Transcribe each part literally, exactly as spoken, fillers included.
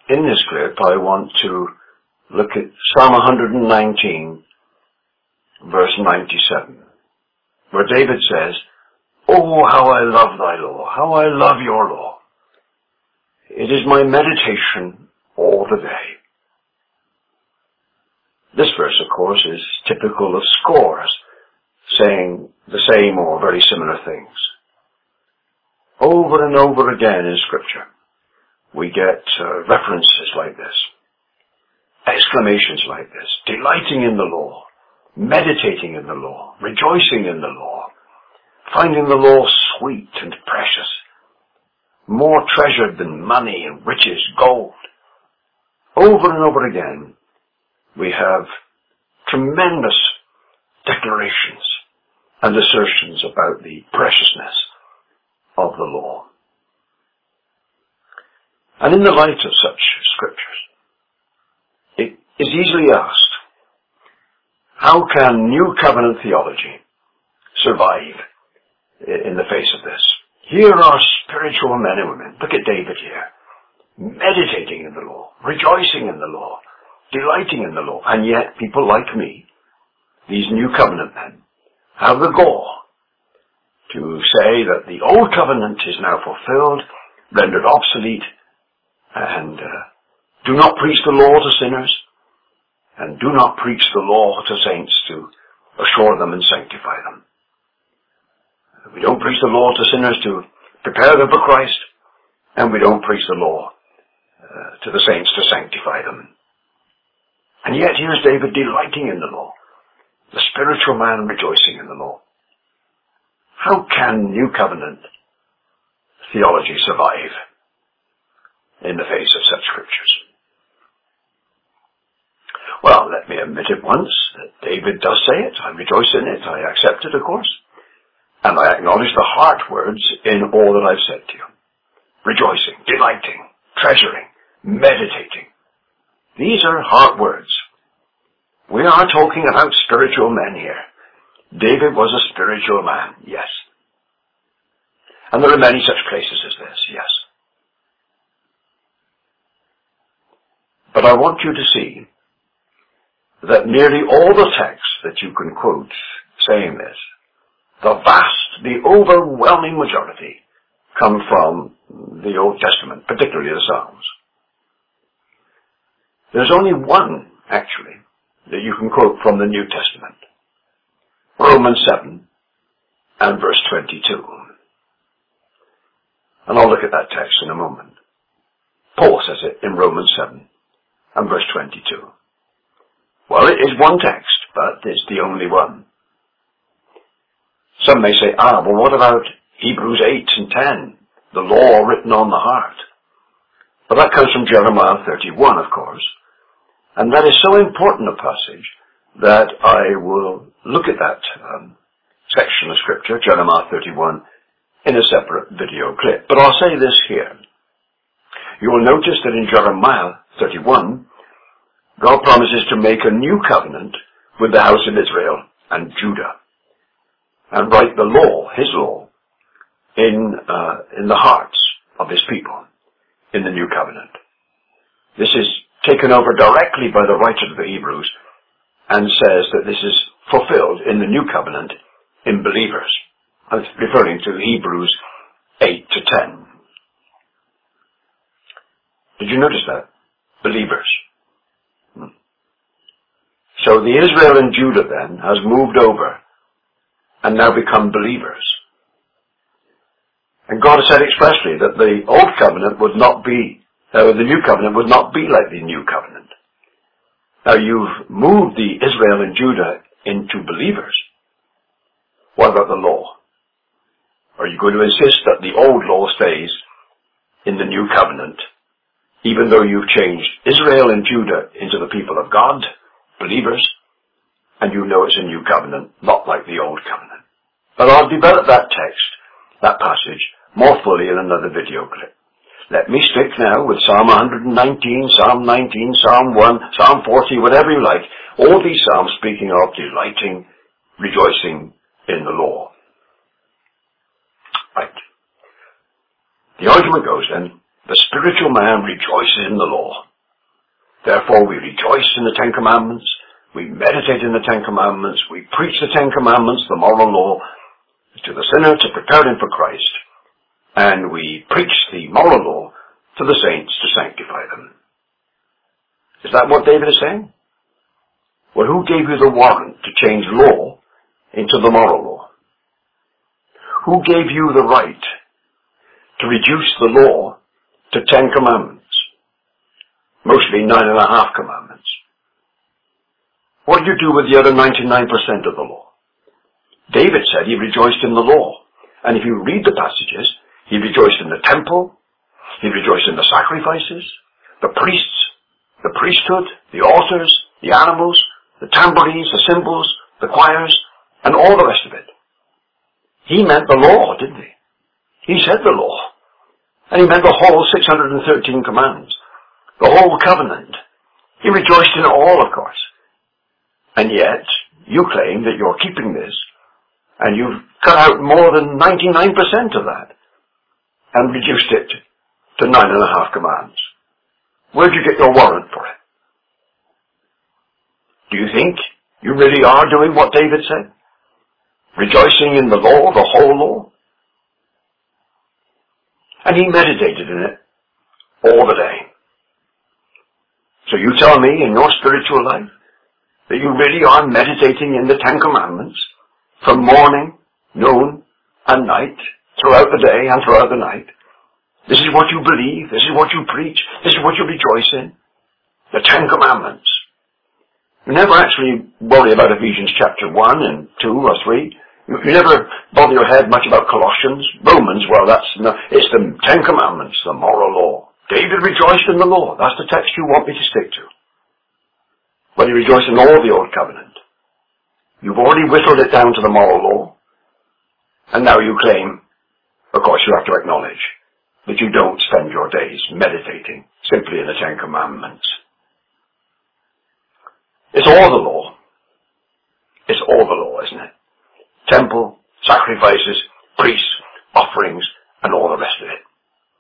in this clip, I want to look at Psalm one nineteen, verse ninety-seven, where David says, "Oh, how I love thy law, how I love your law. It is my meditation all the day." This verse, of course, is typical of scores saying the same or very similar things. Over and over again in Scripture, we get uh, references like this, exclamations like this: delighting in the law, meditating in the law, rejoicing in the law, finding the law sweet and precious, more treasured than money and riches, gold. Over and over again, we have tremendous declarations and assertions about the preciousness of the law. And in the light of such scriptures, it is easily asked, how can New Covenant theology survive in the face of this? Here are spiritual men and women. Look at David here, meditating in the law, rejoicing in the law, delighting in the law. And yet people like me, these New Covenant men, have the gall to say that the Old Covenant is now fulfilled, rendered obsolete, and uh, do not preach the law to sinners, and do not preach the law to saints to assure them and sanctify them. We don't preach the law to sinners to prepare them for Christ, and we don't preach the law uh, to the saints to sanctify them. And yet here's David delighting in the law, the spiritual man rejoicing in the law. How can New Covenant theology survive in the face of such scriptures? Well, let me admit at once that David does say it. I rejoice in it. I accept it, of course. And I acknowledge the heart words in all that I've said to you. Rejoicing, delighting, treasuring, meditating. These are heart words. We are talking about spiritual men here. David was a spiritual man, yes. And there are many such places as this, yes. But I want you to see that nearly all the texts that you can quote saying this, the vast, the overwhelming majority, come from the Old Testament, particularly the Psalms. There's only one, actually, that you can quote from the New Testament. Romans seven and verse twenty-two. And I'll look at that text in a moment. Paul says it in Romans seven and verse twenty-two. Well, it is one text, but it's the only one. Some may say, ah, well, what about Hebrews eight and ten? The law written on the heart. But that comes from Jeremiah thirty-one, of course. And that is so important a passage that I will look at that um, section of Scripture, Jeremiah thirty-one, in a separate video clip. But I'll say this here. You will notice that in Jeremiah thirty-one, God promises to make a new covenant with the house of Israel and Judah, and write the law, his law, in uh, in the hearts of his people in the new covenant. This is taken over directly by the writer of the Hebrews and says that this is fulfilled in the new covenant in believers. I'm referring to Hebrews eight to ten. Did you notice that? Believers. Hmm. So the Israel and Judah then has moved over and now become believers. And God has said expressly that the old covenant would not be, uh, the new covenant would not be like the new covenant. Now you've moved the Israel and Judah into believers. What about the law? Are you going to insist that the old law stays in the new covenant, even though you've changed Israel and Judah into the people of God, believers, and you know it's a new covenant, not like the old covenant? But I'll develop that text, that passage, more fully in another video clip. Let me stick now with Psalm one nineteen, Psalm nineteen, Psalm one, Psalm forty, whatever you like. All these psalms speaking of delighting, rejoicing in the law. Right. The argument goes then The spiritual man rejoices in the law. Therefore we rejoice in the Ten Commandments, we meditate in the Ten Commandments, we preach the Ten Commandments, the moral law, to the sinner to prepare him for Christ, and we preach the moral law to the saints to sanctify them. Is that what David is saying? Well, who gave you the warrant to change law into the moral law? Who gave you the right to reduce the law to ten commandments? Mostly nine and a half commandments. What did you do with the other ninety-nine percent of the law? David said he rejoiced in the law. And if you read the passages, he rejoiced in the temple, he rejoiced in the sacrifices, the priests, the priesthood, the altars, the animals, the tambourines, the cymbals, the choirs, and all the rest of it. He meant the law, didn't he? He said the law. And he meant the whole six hundred thirteen commands. The whole covenant. He rejoiced in all, of course. And yet, you claim that you're keeping this, and you've cut out more than ninety-nine percent of that, and reduced it to nine and a half commands. Where'd you get your warrant for it? Do you think you really are doing what David said? Rejoicing in the law, the whole law? And he meditated in it all the day. So you tell me in your spiritual life that you really are meditating in the Ten Commandments from morning, noon, and night, throughout the day and throughout the night. This is what you believe, this is what you preach, this is what you rejoice in. The Ten Commandments. You never actually worry about Ephesians chapter one and two or three. You, you never bother your head much about Colossians, Romans. Well, that's no, it's the Ten Commandments, the moral law. David rejoiced in the law. That's the text you want me to stick to. Well, you rejoice in all the Old Covenant. You've already whittled it down to the moral law. And now you claim, of course you have to acknowledge, that you don't spend your days meditating simply in the Ten Commandments. It's all the law. It's all the law, isn't it? Temple, sacrifices, priests, offerings, and all the rest of it.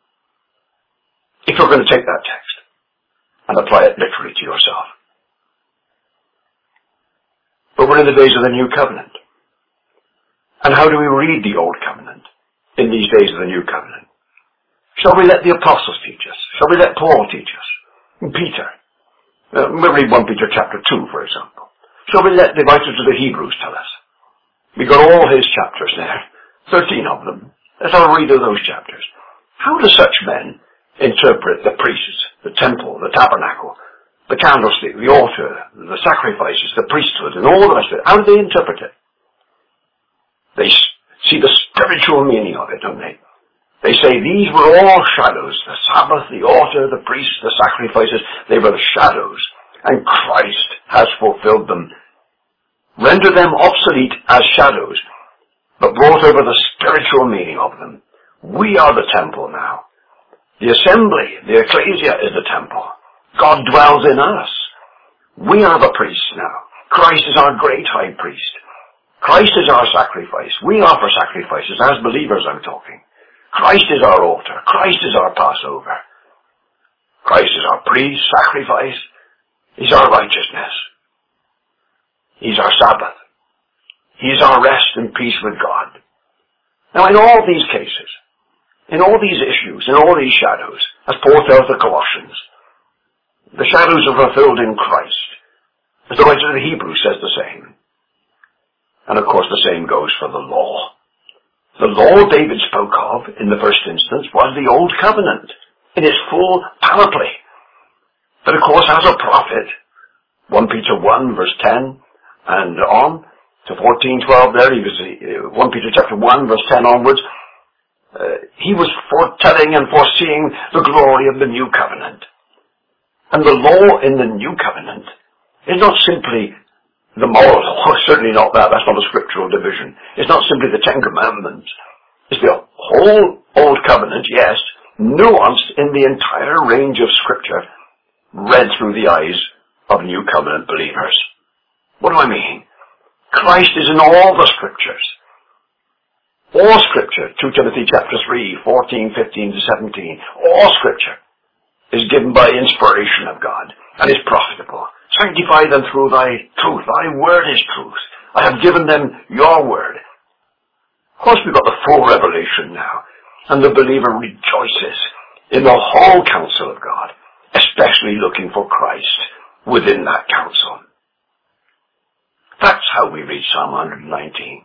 If you're going to take that text and apply it literally to yourself. But we're in the days of the New Covenant. And how do we read the Old Covenant in these days of the New Covenant? Shall we let the apostles teach us? Shall we let Paul teach us? And Peter? Uh, we'll read First Peter chapter two, for example. Shall we let the writer to the Hebrews tell us? We got all his chapters there, thirteen of them. Let's have a read of those chapters. How do such men interpret the priests, the temple, the tabernacle, the candlestick, the altar, the sacrifices, the priesthood, and all the rest of it? How do they interpret it? They see the spiritual meaning of it, don't they? They say these were all shadows. The Sabbath, the altar, the priests, the sacrifices, they were the shadows. And Christ has fulfilled them. Rendered them obsolete as shadows, but brought over the spiritual meaning of them. We are the temple now. The assembly, the ecclesia is the temple. God dwells in us. We are the priests now. Christ is our great high priest. Christ is our sacrifice. We offer sacrifices. As believers I'm talking. Christ is our altar. Christ is our Passover. Christ is our priest, sacrifice. He's our righteousness. He's our Sabbath. He's our rest and peace with God. Now in all these cases, in all these issues, in all these shadows, as Paul tells the Colossians, the shadows are fulfilled in Christ. As the writer of the Hebrews says the same. And of course the same goes for the law. The law David spoke of in the first instance was the Old Covenant in its full panoply. But of course as a prophet, First Peter one verse ten and on to fourteen twelve there, he was, uh, First Peter chapter one verse ten onwards, uh, he was foretelling and foreseeing the glory of the New Covenant. And the law in the New Covenant is not simply the moral law, certainly not that, that's not a scriptural division. It's not simply the Ten Commandments. It's the whole Old Covenant, yes, nuanced in the entire range of Scripture, read through the eyes of New Covenant believers. What do I mean? Christ is in all the Scriptures. All Scripture, Second Timothy chapter three, fourteen, fifteen to seventeen, all Scripture is given by inspiration of God and is profitable. Sanctify them through thy truth. Thy word is truth. I have given them your word. Of course, we've got the full revelation now, and the believer rejoices in the whole counsel of God, especially looking for Christ within that counsel. That's how we read Psalm one nineteen.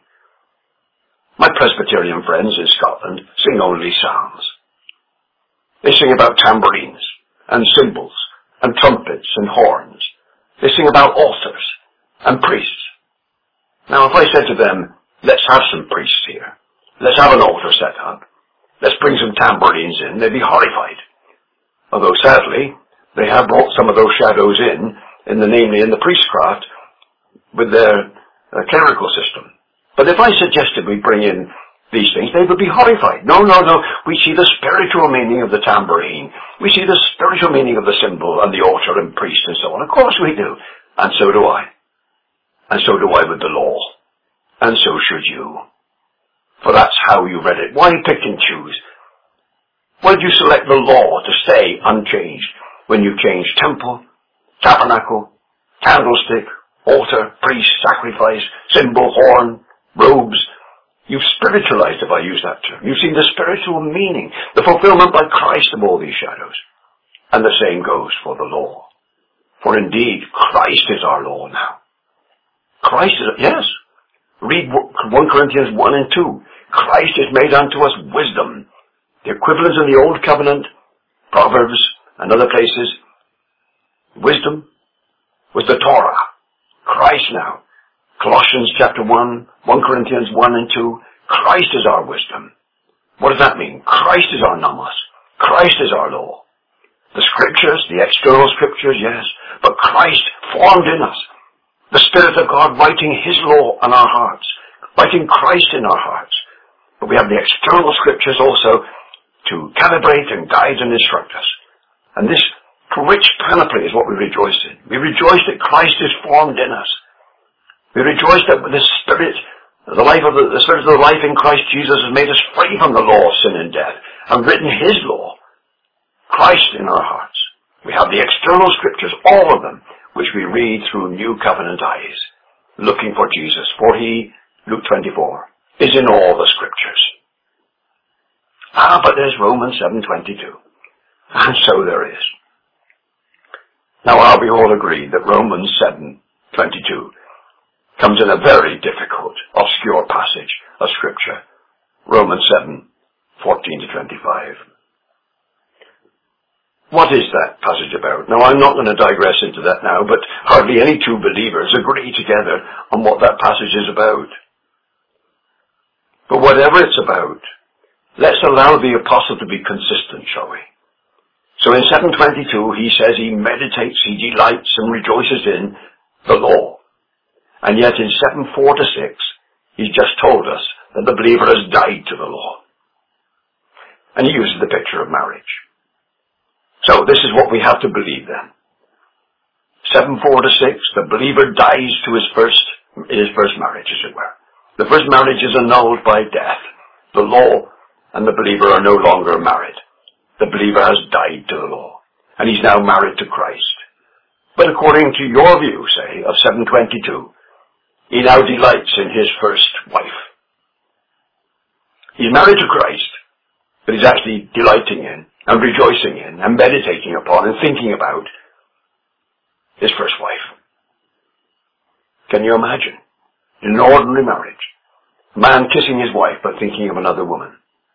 My Presbyterian friends in Scotland sing only psalms. They sing about tambourines and cymbals and trumpets and horns. They sing about altars and priests. Now, if I said to them, let's have some priests here, let's have an altar set up, let's bring some tambourines in, they'd be horrified. Although, sadly, they have brought some of those shadows in, in the namely in the priestcraft, with their uh, clerical system. But if I suggested we bring in these things, they would be horrified. No, no, no. We see the spiritual meaning of the tambourine. We see the spiritual meaning of the cymbal and the altar and priest and so on. Of course we do. And so do I. And so do I with the law. And so should you. For that's how you read it. Why pick and choose? Why did you select the law to stay unchanged when you change temple, tabernacle, candlestick, altar, priest, sacrifice, symbol, horn, robes? You've spiritualized, if I use that term. You've seen the spiritual meaning, the fulfillment by Christ of all these shadows. And the same goes for the law. For indeed, Christ is our law now. Christ is, yes. Read First Corinthians one and two. Christ is made unto us wisdom. The equivalents in the Old Covenant, Proverbs and other places, wisdom was the Torah. Christ now. Colossians chapter one, First Corinthians one and two, Christ is our wisdom. What does that mean? Christ is our nomos. Christ is our law. The scriptures, the external scriptures, yes, but Christ formed in us. The Spirit of God writing His law on our hearts, writing Christ in our hearts. But we have the external scriptures also to calibrate and guide and instruct us. And this rich panoply is what we rejoice in. We rejoice that Christ is formed in us. We rejoice that with the Spirit, the life of the, the Spirit of the life in Christ Jesus has made us free from the law of sin and death and written His law, Christ in our hearts. We have the external scriptures, all of them, which we read through new covenant eyes, looking for Jesus. For He, Luke twenty-four, is in all the scriptures. Ah, but there's Romans seven twenty-two. And so there is. Now are we all agreed that Romans seven twenty-two comes in a very difficult, obscure passage of Scripture. Romans seven, fourteen to twenty-five. What is that passage about? Now, I'm not going to digress into that now, but hardly any two believers agree together on what that passage is about. But whatever it's about, let's allow the apostle to be consistent, shall we? So in seven twenty-two, he says he meditates, he delights and rejoices in the law. And yet in seven four to six, he's just told us that the believer has died to the law. And he uses the picture of marriage. So this is what we have to believe then. seven four to six, the believer dies to his first, his first marriage, as it were. The first marriage is annulled by death. The law and the believer are no longer married. The believer has died to the law. And he's now married to Christ. But according to your view, say, of seven twenty-two, he now delights in his first wife. He's married to Christ, but he's actually delighting in and rejoicing in and meditating upon and thinking about his first wife. Can you imagine? In an ordinary marriage, a man kissing his wife but thinking of another woman.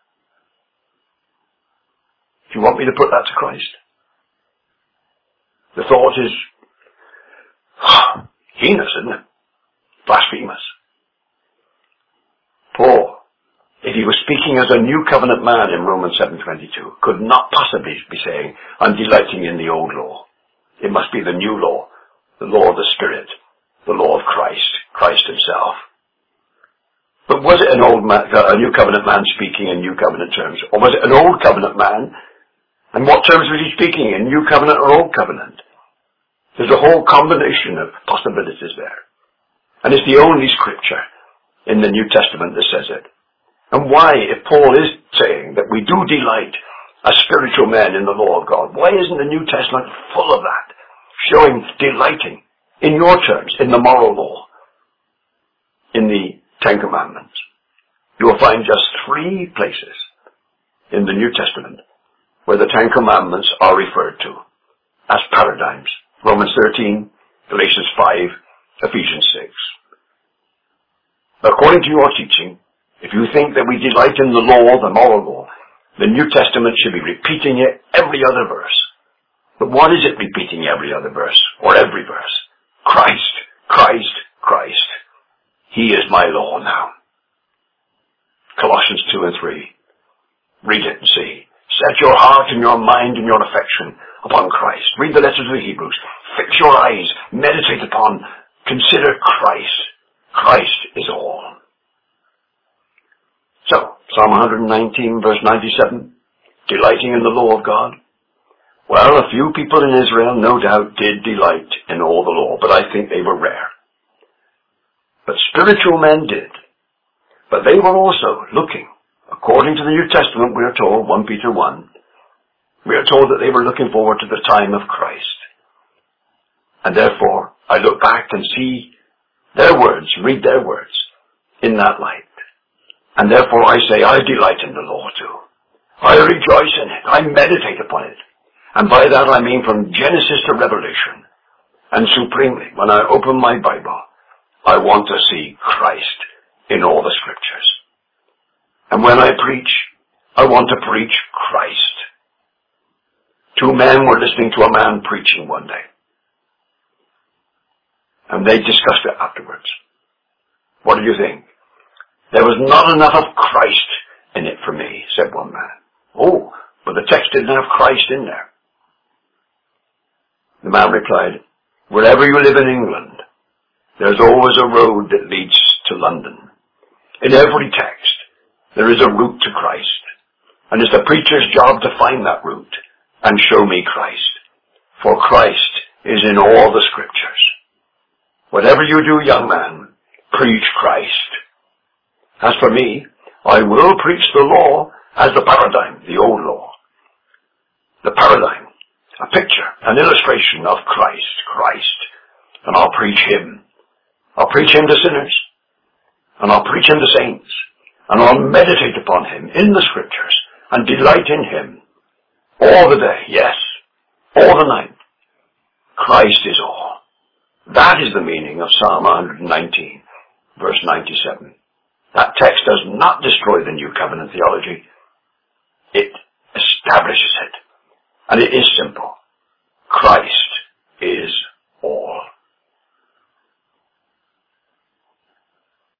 Do you want me to put that to Christ? The thought is heinous, isn't it? Blasphemous. Paul, if he was speaking as a new covenant man in Romans seven twenty-two, could not possibly be saying, I'm delighting in the old law. It must be the new law, the law of the Spirit, the law of Christ, Christ himself. But was it an old man, a new covenant man speaking in new covenant terms? Or was it an old covenant man? And what terms was he speaking in, new covenant or old covenant? There's a whole combination of possibilities there. And it's the only scripture in the New Testament that says it. And why, if Paul is saying that we do delight as spiritual men in the law of God, why isn't the New Testament full of that, showing delighting in your terms, in the moral law, in the Ten Commandments? You will find just three places in the New Testament where the Ten Commandments are referred to as paradigms. Romans thirteen, Galatians five, Ephesians six. According to your teaching, if you think that we delight in the law, the moral law, the New Testament should be repeating it every other verse. But what is it repeating every other verse, or every verse? Christ, Christ, Christ. He is my law now. Colossians two and three. Read it and see. Set your heart and your mind and your affection upon Christ. Read the letter to the Hebrews. Fix your eyes. Meditate upon. Consider Christ. Christ is all. So, Psalm one nineteen, verse ninety-seven. Delighting in the law of God. Well, a few people in Israel no doubt did delight in all the law, but I think they were rare. But spiritual men did. But they were also looking. According to the New Testament, we are told, First Peter one, we are told that they were looking forward to the time of Christ. And therefore, I look back and see their words, read their words in that light. And therefore I say, I delight in the law too. I rejoice in it. I meditate upon it. And by that I mean from Genesis to Revelation. And supremely, when I open my Bible, I want to see Christ in all the scriptures. And when I preach, I want to preach Christ. Two men were listening to a man preaching one day. And they discussed it afterwards. What do you think? There was not enough of Christ in it for me, said one man. Oh, but the text didn't have Christ in there. The man replied, wherever you live in England, there's always a road that leads to London. In every text, there is a route to Christ. And it's the preacher's job to find that route and show me Christ. For Christ is in all the scriptures. Whatever you do, young man, preach Christ. As for me, I will preach the law as the paradigm, the old law. The paradigm, a picture, an illustration of Christ, Christ. And I'll preach Him. I'll preach Him to sinners. And I'll preach Him to saints. And I'll meditate upon Him in the scriptures and delight in Him all the day, yes, all the night. Christ is all. That is the meaning of Psalm one nineteen, verse ninety-seven. That text does not destroy the New Covenant theology. It establishes it. And it is simple. Christ